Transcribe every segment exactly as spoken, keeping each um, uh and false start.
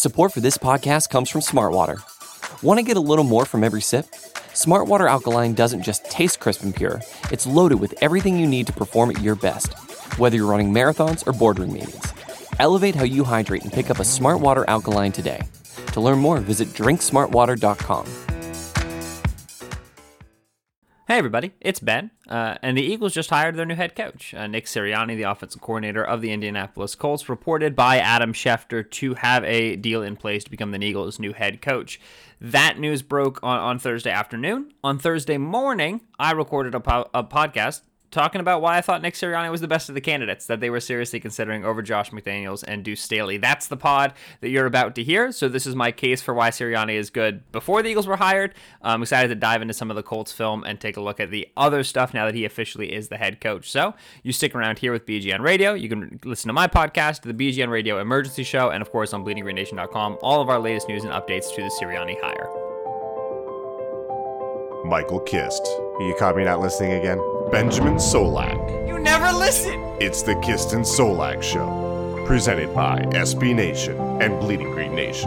Support for this podcast comes from Smartwater. Want to get a little more from every sip? Smartwater Alkaline doesn't just taste crisp and pure, it's loaded with everything you need to perform at your best, whether you're running marathons or boardroom meetings. Elevate how you hydrate and pick up a Smartwater Alkaline today. To learn more, visit drink smartwater dot com. Hey everybody, it's Ben, uh, and the Eagles just hired their new head coach. Uh, Nick Sirianni, the offensive coordinator of the Indianapolis Colts, reported by Adam Schefter to have a deal in place to become the Eagles' new head coach. That news broke on, on Thursday afternoon. On Thursday morning, I recorded a, po- a podcast talking about why I thought Nick Sirianni was the best of the candidates that they were seriously considering over Josh McDaniels and Deuce Staley. That's the pod that you're about to hear. So this is my case for why Sirianni is good before the Eagles were hired. I'm excited to dive into some of the Colts film and take a look at the other stuff now that he officially is the head coach. So you stick around here with B G N Radio. You can listen to my podcast, the B G N Radio Emergency Show, and of course on bleeding green nation dot com, all of our latest news and updates to the Sirianni hire. Michael Kist. You caught me not listening again? Benjamin Solak. You never listen! It's the Kist and Solak Show, presented by S B Nation and Bleeding Green Nation.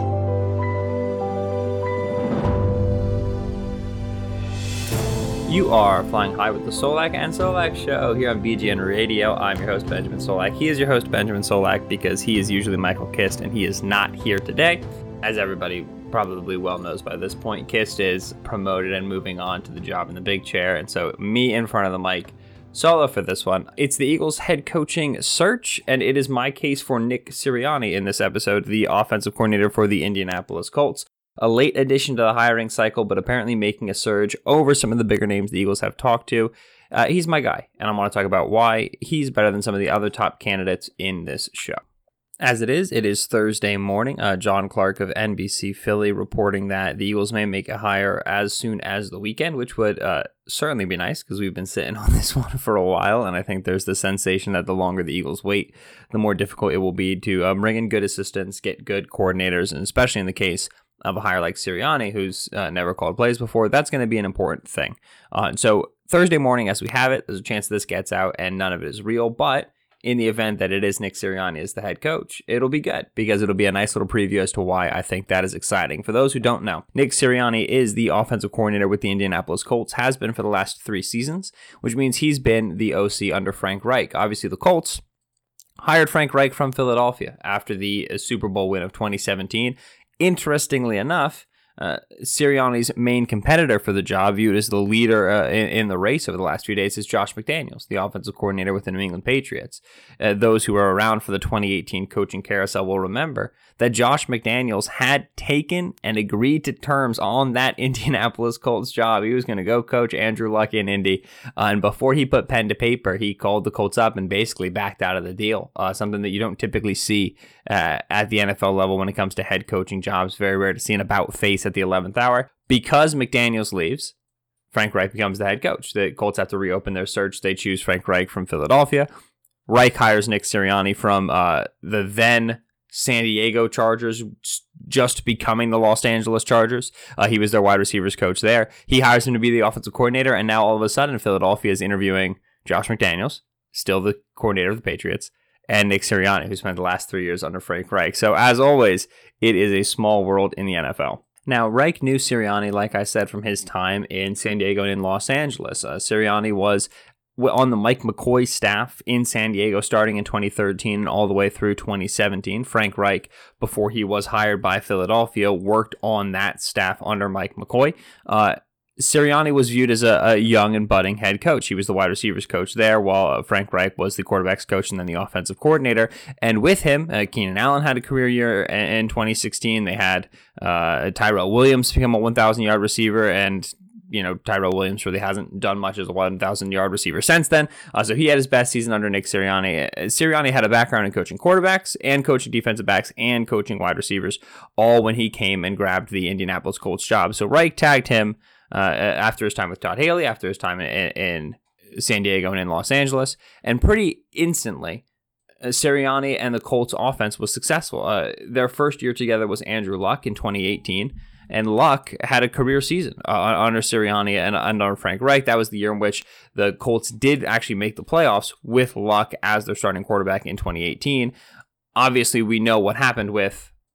You are flying high with the Solak and Solak Show here on B G N Radio. I'm your host, Benjamin Solak. He is your host, Benjamin Solak, because he is usually Michael Kist, and he is not here today. As everybody probably well knows by this point, Kist is promoted and moving on to the job in the big chair, and so me in front of the mic, solo for this one. It's the Eagles head coaching search, and it is my case for Nick Sirianni in this episode, the offensive coordinator for the Indianapolis Colts. A late addition to the hiring cycle, but apparently making a surge over some of the bigger names the Eagles have talked to. Uh, he's my guy, and I want to talk about why he's better than some of the other top candidates in this show. As it is, it is Thursday morning. Uh, John Clark of N B C Philly reporting that the Eagles may make a hire as soon as the weekend, which would uh, certainly be nice because we've been sitting on this one for a while. And I think there's the sensation that the longer the Eagles wait, the more difficult it will be to uh, bring in good assistants, get good coordinators, and especially in the case of a hire like Sirianni, who's uh, never called plays before, that's going to be an important thing. Uh, so Thursday morning, as we have it, there's a chance this gets out and none of it is real, but in the event that it is Nick Sirianni as the head coach, it'll be good because it'll be a nice little preview as to why I think that is exciting. For those who don't know, Nick Sirianni is the offensive coordinator with the Indianapolis Colts, has been for the last three seasons, which means he's been the O C under Frank Reich. Obviously, the Colts hired Frank Reich from Philadelphia after the Super Bowl win of twenty seventeen. Interestingly enough, Uh, Sirianni's main competitor for the job, viewed as the leader uh, in, in the race over the last few days, is Josh McDaniels, the offensive coordinator with the New England Patriots. Uh, those who are around for the twenty eighteen coaching carousel will remember that Josh McDaniels had taken and agreed to terms on that Indianapolis Colts job. He was going to go coach Andrew Luck in Indy, uh, and before he put pen to paper, he called the Colts up and basically backed out of the deal, uh, something that you don't typically see uh, at the N F L level when it comes to head coaching jobs. Very rare to see an about-face at the eleventh hour. Because McDaniels leaves, Frank Reich becomes the head coach. The Colts have to reopen their search. They choose Frank Reich from Philadelphia. Reich hires Nick Sirianni from uh, the then San Diego Chargers, just becoming the Los Angeles Chargers. Uh, he was their wide receivers coach there. He hires him to be the offensive coordinator, and now all of a sudden Philadelphia is interviewing Josh McDaniels, still the coordinator of the Patriots, and Nick Sirianni, who spent the last three years under Frank Reich. So as always, it is a small world in the N F L. Now, Reich knew Sirianni, like I said, from his time in San Diego and in Los Angeles. Uh, Sirianni was on the Mike McCoy staff in San Diego starting in twenty thirteen and all the way through twenty seventeen. Frank Reich, before he was hired by Philadelphia, worked on that staff under Mike McCoy. Uh, Sirianni was viewed as a, a young and budding head coach. He was the wide receivers coach there, while uh, Frank Reich was the quarterbacks coach and then the offensive coordinator. And with him, uh, Keenan Allen had a career year in, in twenty sixteen. They had uh, Tyrell Williams become a one thousand yard receiver, and you know, Tyrell Williams really hasn't done much as a one thousand yard receiver since then. Uh, so he had his best season under Nick Sirianni. Sirianni had a background in coaching quarterbacks and coaching defensive backs and coaching wide receivers, all when he came and grabbed the Indianapolis Colts job. So Reich tagged him uh, after his time with Todd Haley, after his time in, in San Diego and in Los Angeles, and pretty instantly, uh, Sirianni and the Colts offense was successful. Uh, their first year together was Andrew Luck in twenty eighteen. And Luck had a career season uh, under Sirianni and under Frank Reich. That was the year in which the Colts did actually make the playoffs with Luck as their starting quarterback in twenty eighteen. Obviously, we know what happened with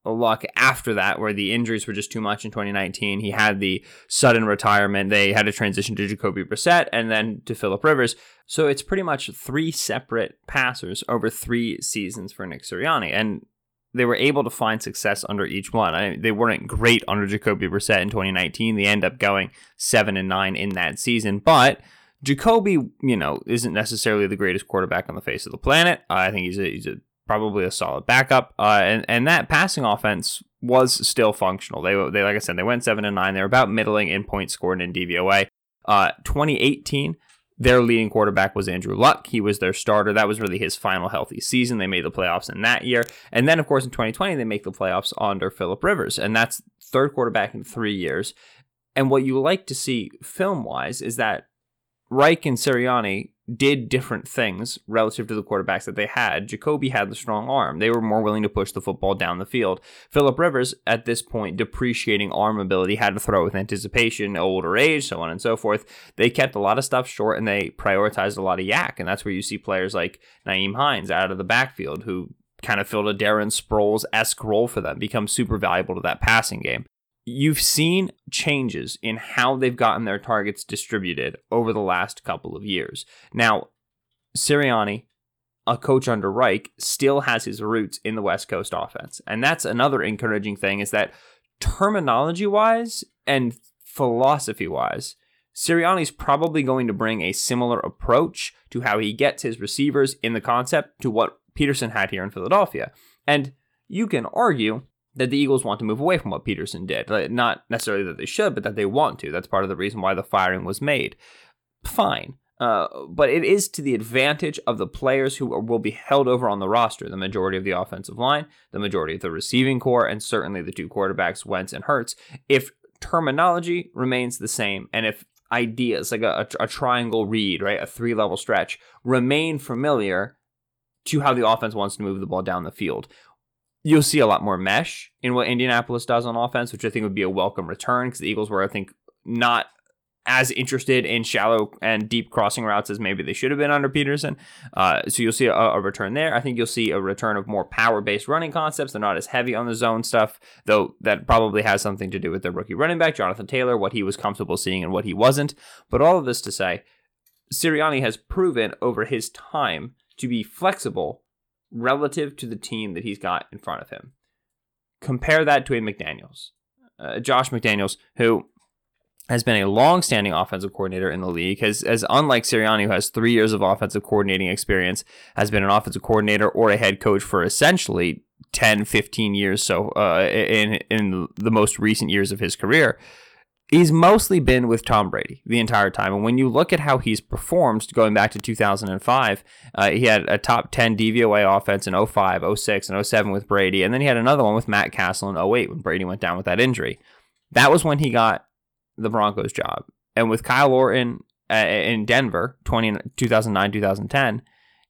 luck after that, where the injuries were just too much in twenty nineteen. He had the sudden retirement. They had to transition to Jacoby Brissett and then to Phillip Rivers. So it's pretty much three separate passers over three seasons for Nick Sirianni. And they were able to find success under each one. I mean, they weren't great under Jacoby Brissett in twenty nineteen. They end up going seven and nine in that season. But Jacoby, you know, isn't necessarily the greatest quarterback on the face of the planet. Uh, I think he's a, he's a probably a solid backup, uh, and and that passing offense was still functional. They they like I said, they went seven and nine. They're about middling in points scored and in D V O A. Uh, twenty eighteen, their leading quarterback was Andrew Luck. He was their starter. That was really his final healthy season. They made the playoffs in that year, and then of course in twenty twenty they make the playoffs under Phillip Rivers, and that's third quarterback in three years. And what you like to see film wise is that Reich and Sirianni did different things relative to the quarterbacks that they had. Jacoby had the strong arm. They were more willing to push the football down the field. Phillip Rivers, at this point, depreciating arm ability, had to throw with anticipation, older age, so on and so forth. They kept a lot of stuff short, and they prioritized a lot of yak, and that's where you see players like Nyheim Hines out of the backfield, who kind of filled a Darren Sproles-esque role for them, become super valuable to that passing game. You've seen changes in how they've gotten their targets distributed over the last couple of years. Now, Sirianni, a coach under Reich, still has his roots in the West Coast offense. And that's another encouraging thing, is that terminology-wise and philosophy-wise, Sirianni's probably going to bring a similar approach to how he gets his receivers in the concept to what Peterson had here in Philadelphia. And you can argue that the Eagles want to move away from what Peterson did. Not necessarily that they should, but that they want to. That's part of the reason why the firing was made. Fine. Uh, but it is to the advantage of the players who will be held over on the roster, the majority of the offensive line, the majority of the receiving core, and certainly the two quarterbacks, Wentz and Hurts, if terminology remains the same, and if ideas, like a, a, a triangle read, right, a three-level stretch, remain familiar to how the offense wants to move the ball down the field. You'll see a lot more mesh in what Indianapolis does on offense, which I think would be a welcome return, because the Eagles were, I think, not as interested in shallow and deep crossing routes as maybe they should have been under Peterson. Uh, so you'll see a, a return there. I think you'll see a return of more power-based running concepts. They're not as heavy on the zone stuff, though that probably has something to do with their rookie running back, Jonathan Taylor, what he was comfortable seeing and what he wasn't. But all of this to say, Sirianni has proven over his time to be flexible relative to the team that he's got in front of him. Compare that to a McDaniels. Uh, Josh McDaniels, who has been a long-standing offensive coordinator in the league, has, as unlike Sirianni, who has three years of offensive coordinating experience, has been an offensive coordinator or a head coach for essentially ten, fifteen years so uh, in, in the most recent years of his career. He's mostly been with Tom Brady the entire time. And when you look at how he's performed going back to two thousand five, uh, he had a top ten D V O A offense in oh five, oh six, and oh seven with Brady. And then he had another one with Matt Castle in oh eight when Brady went down with that injury. That was when he got the Broncos job. And with Kyle Orton uh, in Denver, two thousand nine, two thousand ten,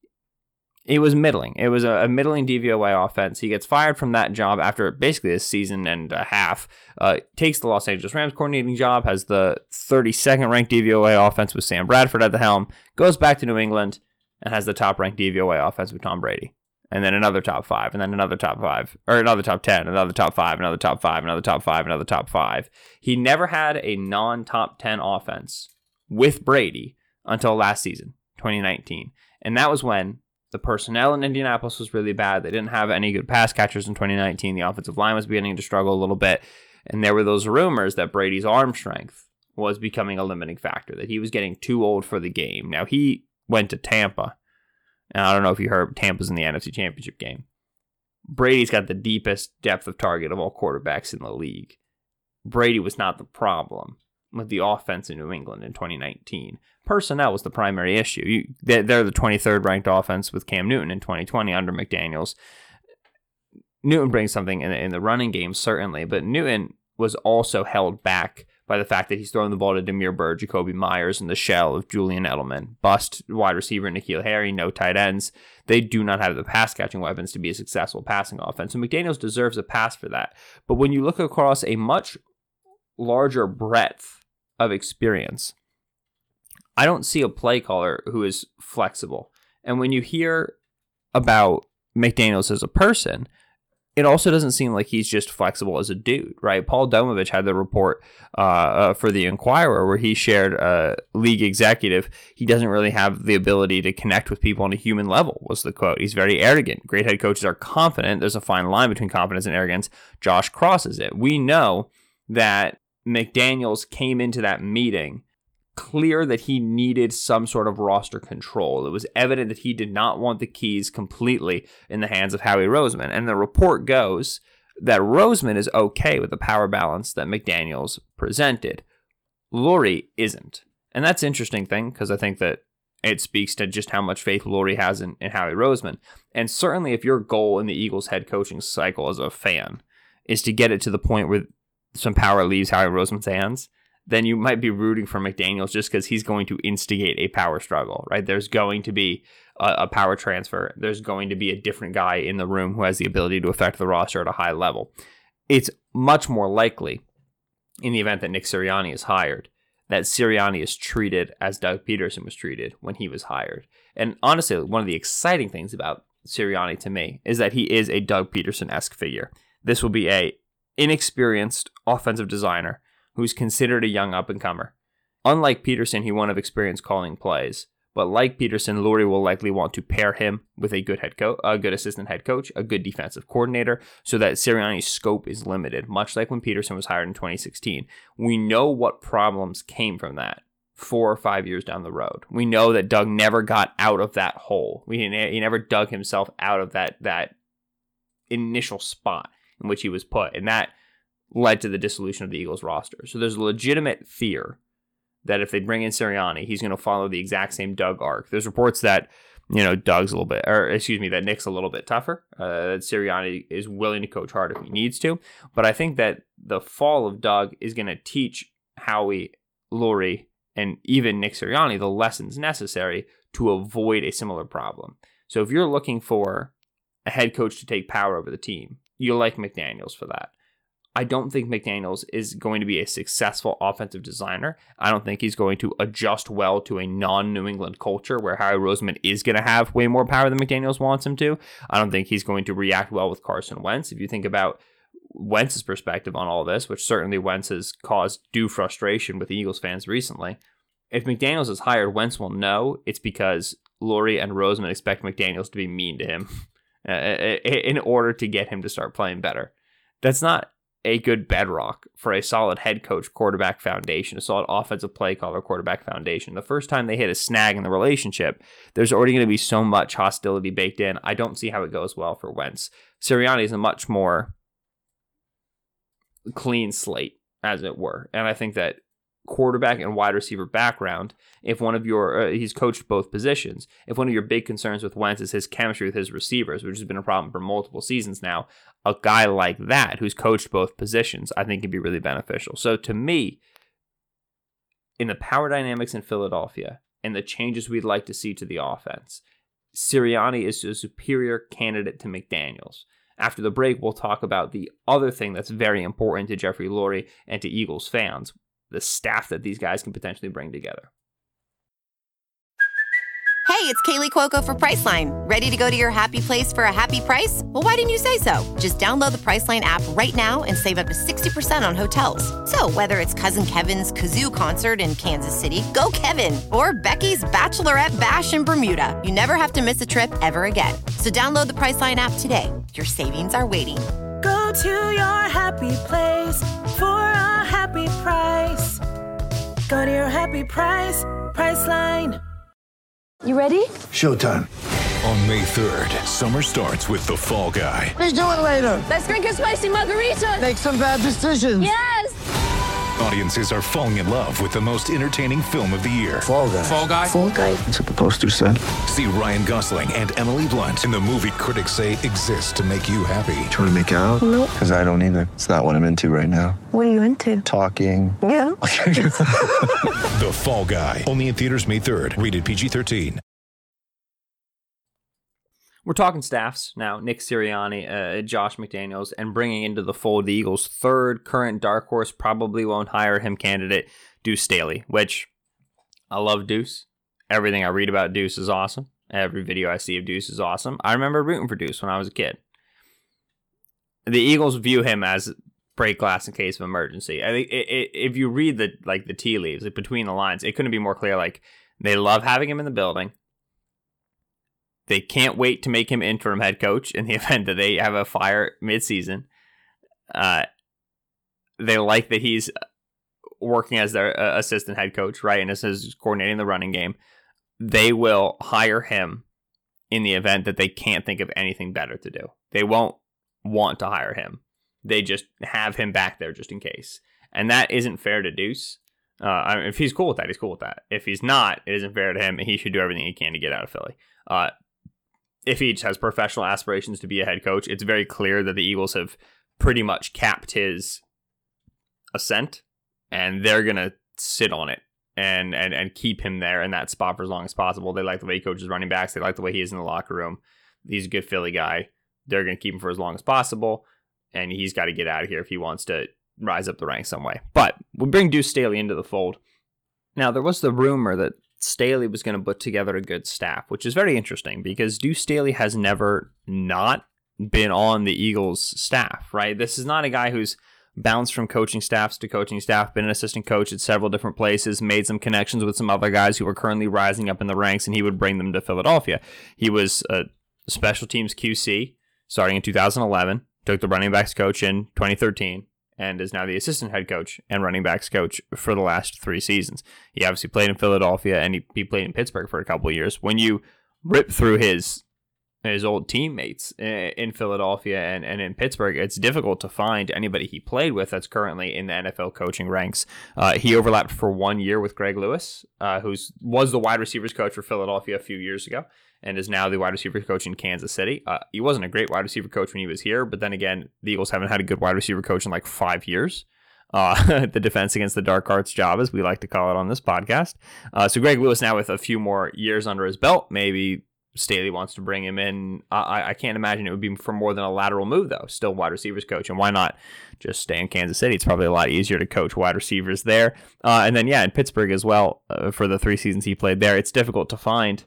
it was middling. It was a, a middling D V O A offense. He gets fired from that job after basically a season and a half. Uh, takes the Los Angeles Rams coordinating job, has the thirty-second ranked D V O A offense with Sam Bradford at the helm, goes back to New England, and has the top ranked D V O A offense with Tom Brady. And then another top five, and then another top five, or another top ten, another top five, another top five, another top five, another top five. He never had a non-top ten offense with Brady until last season, twenty nineteen. And that was when the personnel in Indianapolis was really bad. They didn't have any good pass catchers in twenty nineteen. The offensive line was beginning to struggle a little bit. And there were those rumors that Brady's arm strength was becoming a limiting factor, that he was getting too old for the game. Now, he went to Tampa. And I don't know if you heard, Tampa's in the N F C Championship game. Brady's got the deepest depth of target of all quarterbacks in the league. Brady was not the problem with the offense in New England in twenty nineteen. Personnel was the primary issue. You, they're, they're the twenty-third ranked offense with Cam Newton in twenty twenty under McDaniels. Newton brings something in the, in the running game, certainly, but Newton was also held back by the fact that he's throwing the ball to Damiere Byrd, Jacoby Myers, and the shell of Julian Edelman. Bust wide receiver N'Keal Harry, no tight ends. They do not have the pass-catching weapons to be a successful passing offense, and McDaniels deserves a pass for that. But when you look across a much larger breadth of experience, I don't see a play caller who is flexible. And when you hear about McDaniels as a person, it also doesn't seem like he's just flexible as a dude, right? Paul Domovich had the report uh, uh, for the Inquirer where he shared a league executive. He doesn't really have the ability to connect with people on a human level, was the quote. He's very arrogant. Great head coaches are confident. There's a fine line between confidence and arrogance. Josh crosses it. We know that McDaniels came into that meeting clear that he needed some sort of roster control. It was evident that he did not want the keys completely in the hands of Howie Roseman. And the report goes that Roseman is okay with the power balance that McDaniels presented. Lurie isn't. And that's an interesting thing because I think that it speaks to just how much faith Lurie has in, in Howie Roseman. And certainly if your goal in the Eagles head coaching cycle as a fan is to get it to the point where some power leaves Howie Roseman's hands, then you might be rooting for McDaniels just because he's going to instigate a power struggle, right? There's going to be a, a power transfer. There's going to be a different guy in the room who has the ability to affect the roster at a high level. It's much more likely, in the event that Nick Sirianni is hired, that Sirianni is treated as Doug Peterson was treated when he was hired. And honestly, one of the exciting things about Sirianni to me is that he is a Doug Peterson-esque figure. This will be a inexperienced offensive designer who's considered a young up-and-comer. Unlike Peterson, he won't have experience calling plays, but like Peterson, Lurie will likely want to pair him with a good head coach, a good assistant head coach, a good defensive coordinator, so that Sirianni's scope is limited, much like when Peterson was hired in twenty sixteen. We know what problems came from that four or five years down the road. We know that Doug never got out of that hole. We, he never dug himself out of that, that initial spot in which he was put, and that led to the dissolution of the Eagles roster. So there's a legitimate fear that if they bring in Sirianni, he's going to follow the exact same Doug arc. There's reports that, you know, Doug's a little bit, or excuse me, that Nick's a little bit tougher, uh, that Sirianni is willing to coach hard if he needs to. But I think that the fall of Doug is going to teach Howie, Lurie, and even Nick Sirianni the lessons necessary to avoid a similar problem. So if you're looking for a head coach to take power over the team, you like McDaniels for that. I don't think McDaniels is going to be a successful offensive designer. I don't think he's going to adjust well to a non-New England culture where Howie Roseman is going to have way more power than McDaniels wants him to. I don't think he's going to react well with Carson Wentz. If you think about Wentz's perspective on all this, which certainly Wentz has caused due frustration with the Eagles fans recently, if McDaniels is hired, Wentz will know it's because Lurie and Roseman expect McDaniels to be mean to him in order to get him to start playing better. That's not a good bedrock for a solid head coach quarterback foundation, a solid offensive play caller quarterback foundation. The first time they hit a snag in the relationship, there's already going to be so much hostility baked in. I don't see how it goes well for Wentz. Sirianni is a much more clean slate, as it were. And I think that quarterback and wide receiver background, if one of your, uh, he's coached both positions, if one of your big concerns with Wentz is his chemistry with his receivers, which has been a problem for multiple seasons now, a guy like that who's coached both positions, I think can be really beneficial. So to me, in the power dynamics in Philadelphia and the changes we'd like to see to the offense, Sirianni is a superior candidate to McDaniels. After the break, we'll talk about the other thing that's very important to Jeffrey Lurie and to Eagles fans, the staff that these guys can potentially bring together. Hey, it's Kaylee Cuoco for Priceline. Ready to go to your happy place for a happy price? Well, why didn't you say so? Just download the Priceline app right now and save up to sixty percent on hotels. So whether it's Cousin Kevin's Kazoo Concert in Kansas City, go Kevin, or Becky's Bachelorette Bash in Bermuda, you never have to miss a trip ever again. So download the Priceline app today. Your savings are waiting. Go to your happy place for a happy price. Go to your happy price, Priceline. You ready? Showtime. On May third, summer starts with The Fall Guy. Let's do it later. Let's drink a spicy margarita. Make some bad decisions. Yes! Audiences are falling in love with the most entertaining film of the year. Fall Guy. Fall Guy? Fall Guy. That's what the poster said. See Ryan Gosling and Emily Blunt in the movie critics say exists to make you happy. Trying to make it out? Nope. Because I don't either. It's not what I'm into right now. What are you into? Talking. Yeah. The Fall Guy. Only in theaters May third. Rated P G thirteen. We're talking staffs now. Nick Sirianni, uh, Josh McDaniels, and bringing into the fold the Eagles' third current dark horse, probably won't hire him candidate, Deuce Staley, which I love Deuce. Everything I read about Deuce is awesome. Every video I see of Deuce is awesome. I remember rooting for Deuce when I was a kid. the Eagles view him as break glass in case of emergency. I think it, it, if you read the like the tea leaves, like between the lines, it couldn't be more clear. Like, they love having him in the building. They can't wait to make him interim head coach in the event that they have a fire midseason. Uh, they like that he's working as their uh, assistant head coach, right? And this is coordinating the running game. They will hire him in the event that they can't think of anything better to do. They won't want to hire him. They just have him back there just in case. And that isn't fair to Deuce. Uh, I mean, if he's cool with that, he's cool with that. If he's not, it isn't fair to him, and he should do everything he can to get out of Philly. Uh, if he just has professional aspirations to be a head coach, it's very clear that the Eagles have pretty much capped his ascent, and they're going to sit on it and, and, and keep him there in that spot for as long as possible. They like the way he coaches running backs. They like the way he is in the locker room. He's a good Philly guy. They're going to keep him for as long as possible, and he's got to get out of here if he wants to rise up the ranks some way. But we bring Deuce Staley into the fold. Now, there was the rumor that Staley was going to put together a good staff, which is very interesting because Deuce Staley has never not been on the Eagles staff, right? This is not a guy who's bounced from coaching staffs to coaching staff, been an assistant coach at several different places, made some connections with some other guys who were currently rising up in the ranks, and he would bring them to Philadelphia. He was a special teams Q C starting in two thousand eleven, took the running backs coach in twenty thirteen, and is now the assistant head coach and running backs coach for the last three seasons. He obviously played in Philadelphia, and he, he played in Pittsburgh for a couple of years. When you rip through his his old teammates in Philadelphia and, and in Pittsburgh, it's difficult to find anybody he played with that's currently in the N F L coaching ranks. Uh, he overlapped for one year with Greg Lewis, uh, who was the wide receivers coach for Philadelphia a few years ago, and is now the wide receiver coach in Kansas City. Uh, he wasn't a great wide receiver coach when he was here, but then again, the Eagles haven't had a good wide receiver coach in like five years. Uh, the defense against the dark arts job, as we like to call it on this podcast. Uh, so Greg Lewis now with a few more years under his belt, maybe Staley wants to bring him in. I, I can't imagine it would be for more than a lateral move, though. Still wide receivers coach, and why not just stay in Kansas City? It's probably a lot easier to coach wide receivers there. Uh, and then, yeah, in Pittsburgh as well, uh, for the three seasons he played there, it's difficult to find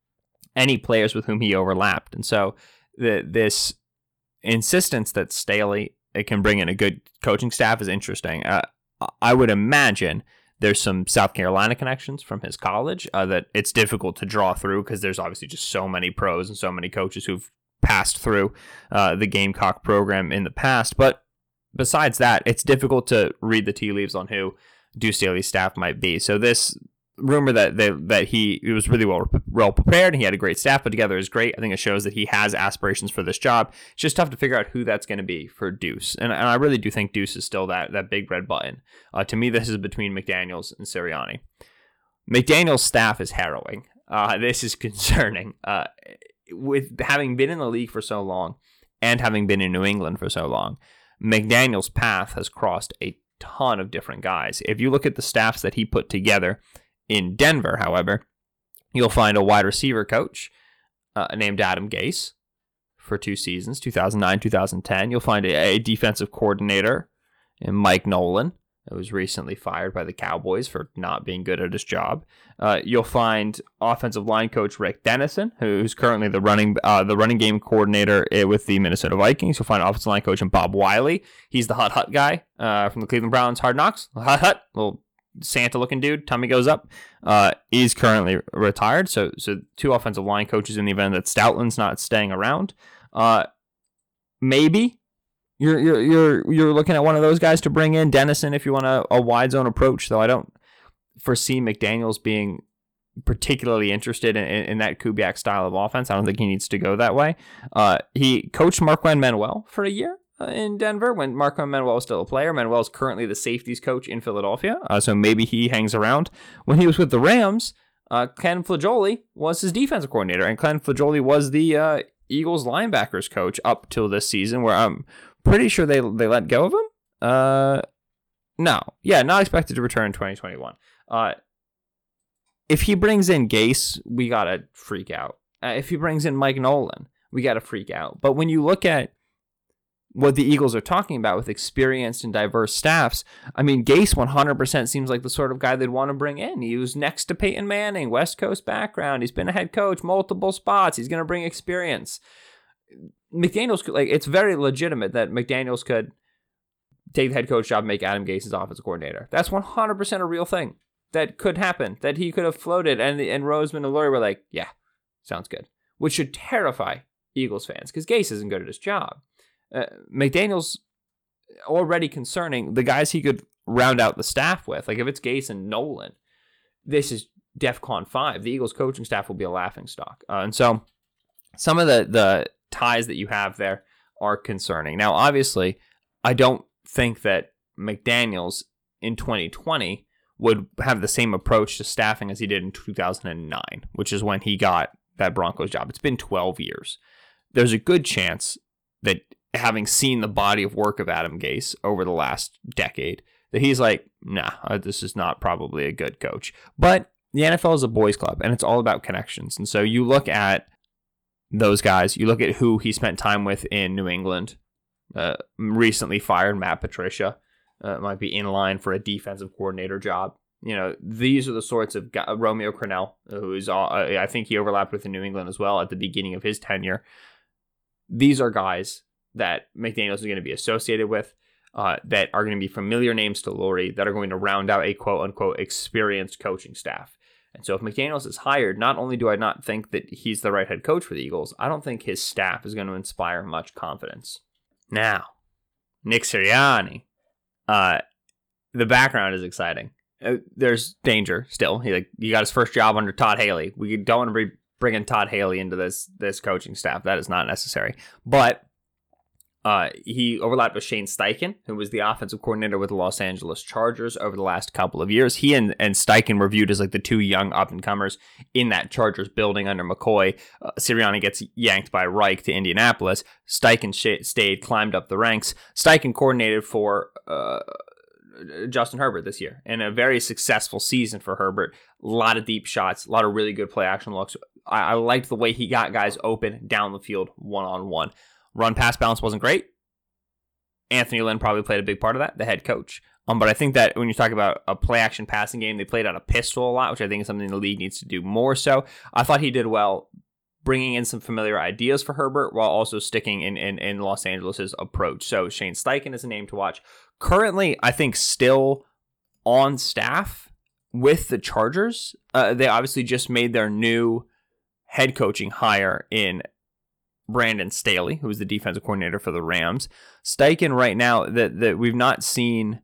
any players with whom he overlapped. And so the, this insistence that Staley can bring in a good coaching staff is interesting. Uh, I would imagine there's some South Carolina connections from his college uh, that it's difficult to draw through because there's obviously just so many pros and so many coaches who've passed through uh, the Gamecock program in the past. But besides that, it's difficult to read the tea leaves on who Deuce Staley's staff might be. So this rumor that they, that he, he was really well well prepared and he had a great staff put together is great. I think it shows that he has aspirations for this job. It's just tough to figure out who that's going to be for Deuce. And, and I really do think Deuce is still that that big red button. Uh, to me, this is between McDaniels and Sirianni. McDaniels' staff is harrowing. Uh, this is concerning. Uh, with having been in the league for so long and having been in New England for so long, McDaniels' path has crossed a ton of different guys. If you look at the staffs that he put together in Denver, however, you'll find a wide receiver coach uh, named Adam Gase for two seasons, two thousand nine, two thousand ten. You'll find a, a defensive coordinator in Mike Nolan, who was recently fired by the Cowboys for not being good at his job. Uh, you'll find offensive line coach Rick Dennison, who's currently the running uh, the running game coordinator with the Minnesota Vikings. You'll find offensive line coach Bob Wiley. He's the Hut Hut guy uh, from the Cleveland Browns Hard Knocks. Hut Hut, little Santa-looking dude, tummy goes up. Uh, he's currently retired, so so two offensive line coaches in the event that Stoutland's not staying around. Uh, maybe you're you're you're you're looking at one of those guys to bring in Dennison if you want a, a wide zone approach. Though I don't foresee McDaniels being particularly interested in, in, in that Kubiak style of offense. I don't think he needs to go that way. Uh, he coached Marquand Manuel for a year Uh, in Denver when Marquand Manuel was still a player. Manuel is currently the safeties coach in Philadelphia, uh, so maybe he hangs around. When he was with the Rams, uh, Ken Flagioli was his defensive coordinator, and Ken Flagioli was the uh, Eagles linebackers coach up till this season, where I'm pretty sure they they let go of him. Uh, no, yeah, not expected to return in twenty twenty-one. Uh, if he brings in Gase, we gotta freak out. Uh, if he brings in Mike Nolan, we gotta freak out. But when you look at what the Eagles are talking about with experienced and diverse staffs, I mean, Gase one hundred percent seems like the sort of guy they'd want to bring in. He was next to Peyton Manning, West Coast background. He's been a head coach, multiple spots. He's going to bring experience. McDaniels could, like, it's very legitimate that McDaniels could take the head coach job and make Adam Gase his offensive coordinator. That's one hundred percent a real thing that could happen, that he could have floated, and and Roseman and Lurie were like, yeah, sounds good, which should terrify Eagles fans because Gase isn't good at his job. Uh, McDaniels already concerning the guys he could round out the staff with. Like if it's Gase and Nolan, this is DEFCON five. The Eagles coaching staff will be a laughing stock. Uh, and so some of the, the ties that you have there are concerning. Now, obviously, I don't think that McDaniels in twenty twenty would have the same approach to staffing as he did in two thousand nine, which is when he got that Broncos job. It's been twelve years. There's a good chance that having seen the body of work of Adam Gase over the last decade, that he's like, nah, this is not probably a good coach. But the N F L is a boys club, and it's all about connections. And so you look at those guys, you look at who he spent time with in New England, uh, recently fired Matt Patricia, uh, might be in line for a defensive coordinator job. You know, these are the sorts of guys, Romeo Crennel, who is, uh, I think he overlapped with in New England as well at the beginning of his tenure. These are guys that McDaniels is going to be associated with, uh, that are going to be familiar names to Lurie, that are going to round out a quote-unquote experienced coaching staff. And so if McDaniels is hired, not only do I not think that he's the right head coach for the Eagles, I don't think his staff is going to inspire much confidence. Now, Nick Sirianni. Uh, the background is exciting. Uh, there's danger still. He like he got his first job under Todd Haley. We don't want to be bringing Todd Haley into this this coaching staff. That is not necessary. But uh, he overlapped with Shane Steichen, who was the offensive coordinator with the Los Angeles Chargers over the last couple of years. He and, and Steichen were viewed as like the two young up-and-comers in that Chargers building under McCoy. Uh, Sirianni gets yanked by Reich to Indianapolis. Steichen sh- stayed, climbed up the ranks. Steichen coordinated for uh, Justin Herbert this year, and a very successful season for Herbert. A lot of deep shots, a lot of really good play-action looks. I, I liked the way he got guys open down the field one-on-one. Run-pass balance wasn't great. Anthony Lynn probably played a big part of that, the head coach. Um, but I think that when you talk about a play-action passing game, they played out a pistol a lot, which I think is something the league needs to do more so. I thought he did well bringing in some familiar ideas for Herbert while also sticking in, in, in Los Angeles' approach. So Shane Steichen is a name to watch. Currently, I think still on staff with the Chargers. Uh, they obviously just made their new head coaching hire in Brandon Staley, who was the defensive coordinator for the Rams. Steichen right now, that that we've not seen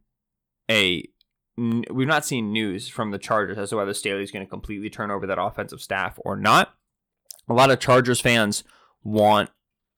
a we've not seen news from the Chargers as to whether Staley is going to completely turn over that offensive staff or not. A lot of Chargers fans want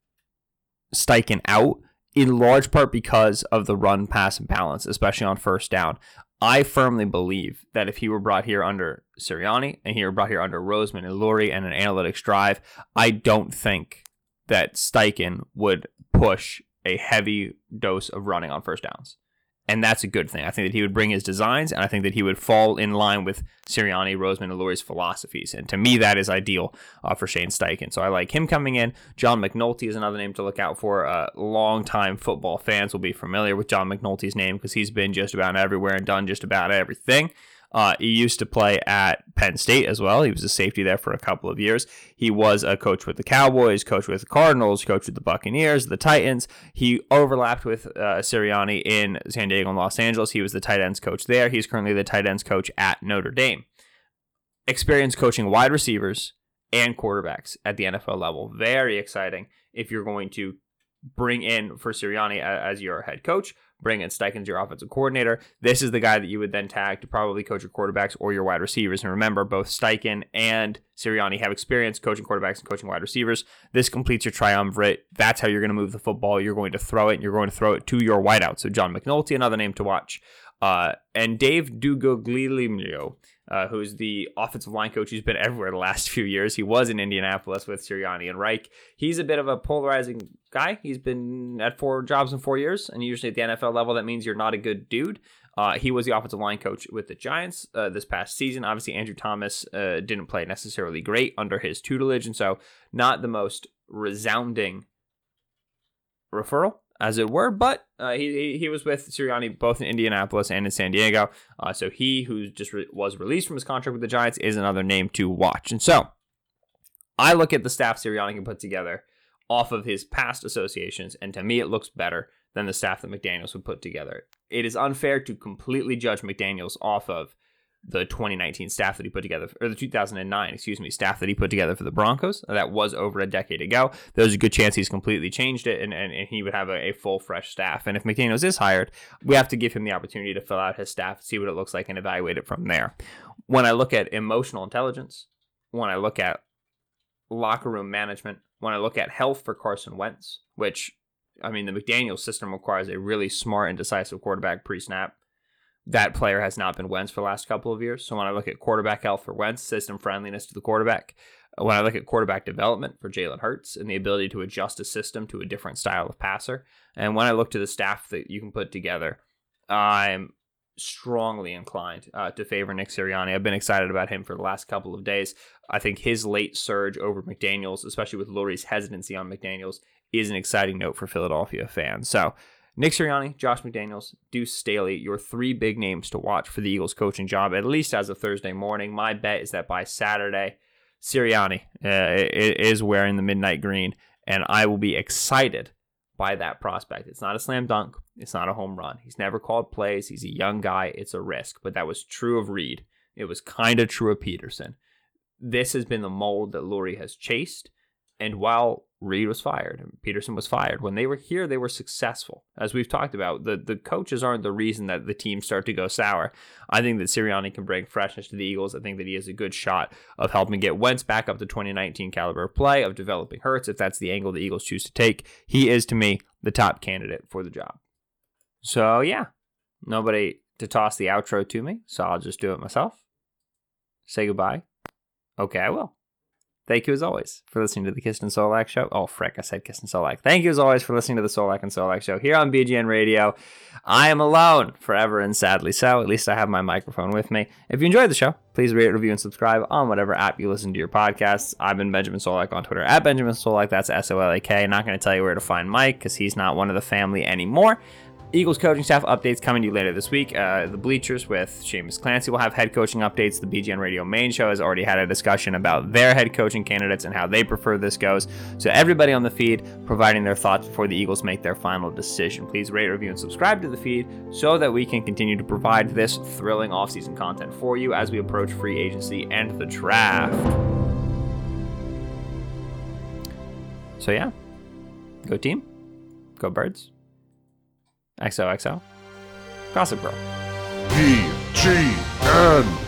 Steichen out, in large part because of the run-pass balance, especially on first down. I firmly believe that if he were brought here under Sirianni and he were brought here under Roseman and Lurie and an analytics drive, I don't think that Steichen would push a heavy dose of running on first downs. And that's a good thing. I think that he would bring his designs, and I think that he would fall in line with Sirianni, Roseman, and Lurie's philosophies. And to me, that is ideal uh, for Shane Steichen. So I like him coming in. John McNulty is another name to look out for. Uh, longtime football fans will be familiar with John McNulty's name because he's been just about everywhere and done just about everything. Uh, he used to play at Penn State as well. He was a safety there for a couple of years. He was a coach with the Cowboys, coach with the Cardinals, coach with the Buccaneers, the Titans. He overlapped with uh, Sirianni in San Diego and Los Angeles. He was the tight ends coach there. He's currently the tight ends coach at Notre Dame. Experience coaching wide receivers and quarterbacks at the N F L level. Very exciting if you're going to bring in for Sirianni as your head coach. Bring in Steichen as your offensive coordinator. This is the guy that you would then tag to probably coach your quarterbacks or your wide receivers. And remember, both Steichen and Sirianni have experience coaching quarterbacks and coaching wide receivers. This completes your triumvirate. That's how you're going to move the football. You're going to throw it, and you're going to throw it to your wideout. So John McNulty, another name to watch. Uh, and Dave Dugoglio, uh, who's the offensive line coach who's been everywhere the last few years. He was in Indianapolis with Sirianni and Reich. He's a bit of a polarizing guy. He's been at four jobs in four years, and usually at the N F L level, that means you're not a good dude. Uh, he was the offensive line coach with the Giants uh, this past season. Obviously, Andrew Thomas uh, didn't play necessarily great under his tutelage, and so not the most resounding referral, as it were, but uh, he he was with Sirianni both in Indianapolis and in San Diego. Uh, so he, who just re- was released from his contract with the Giants, is another name to watch. And so I look at the staff Sirianni can put together off of his past associations, and to me it looks better than the staff that McDaniels would put together. It is unfair to completely judge McDaniels off of the twenty nineteen staff that he put together, or the two thousand nine, excuse me, staff that he put together for the Broncos. That was over a decade ago. There's a good chance he's completely changed it, and, and, and he would have a, a full, fresh staff. And if McDaniels is hired, we have to give him the opportunity to fill out his staff, see what it looks like, and evaluate it from there. When I look at emotional intelligence, when I look at locker room management, when I look at health for Carson Wentz, which, I mean, the McDaniels system requires a really smart and decisive quarterback pre-snap. That player has not been Wentz for the last couple of years. So when I look at quarterback health for Wentz, system friendliness to the quarterback, when I look at quarterback development for Jalen Hurts and the ability to adjust a system to a different style of passer, and when I look to the staff that you can put together, I'm strongly inclined uh, to favor Nick Sirianni. I've been excited about him for the last couple of days. I think his late surge over McDaniels, especially with Lurie's hesitancy on McDaniels, is an exciting note for Philadelphia fans. So Nick Sirianni, Josh McDaniels, Deuce Staley, your three big names to watch for the Eagles coaching job, at least as of Thursday morning. My bet is that by Saturday, Sirianni uh, is wearing the midnight green, and I will be excited by that prospect. It's not a slam dunk. It's not a home run. He's never called plays. He's a young guy. It's a risk, but that was true of Reed. It was kind of true of Peterson. This has been the mold that Lurie has chased, and while Reed was fired and Peterson was fired, when they were here, they were successful. As we've talked about, the, the coaches aren't the reason that the teams start to go sour. I think that Sirianni can bring freshness to the Eagles. I think that he has a good shot of helping get Wentz back up to twenty nineteen caliber of play, of developing Hurts, if that's the angle the Eagles choose to take. He is, to me, the top candidate for the job. So, yeah, nobody to toss the outro to me, so I'll just do it myself. Say goodbye. Okay, I will. Thank you, as always, for listening to the Kist and Solak Show. Oh, frick, I said Kist and Solak. Thank you, as always, for listening to the Solak and Solak Show here on B G N Radio. I am alone, forever and sadly so. At least I have my microphone with me. If you enjoyed the show, please rate, review, and subscribe on whatever app you listen to your podcasts. I've been Benjamin Solak on Twitter, at Benjamin Solak. That's S O L A K. Not going to tell you where to find Mike, because he's not one of the family anymore. Eagles coaching staff updates coming to you later this week. Uh, the Bleachers with Seamus Clancy will have head coaching updates. The B G N Radio main show has already had a discussion about their head coaching candidates and how they prefer this goes. So everybody on the feed providing their thoughts before the Eagles make their final decision. Please rate, review, and subscribe to the feed so that we can continue to provide this thrilling offseason content for you as we approach free agency and the draft. So yeah, go team, go Birds. X O X O. Gossip Girl. B G N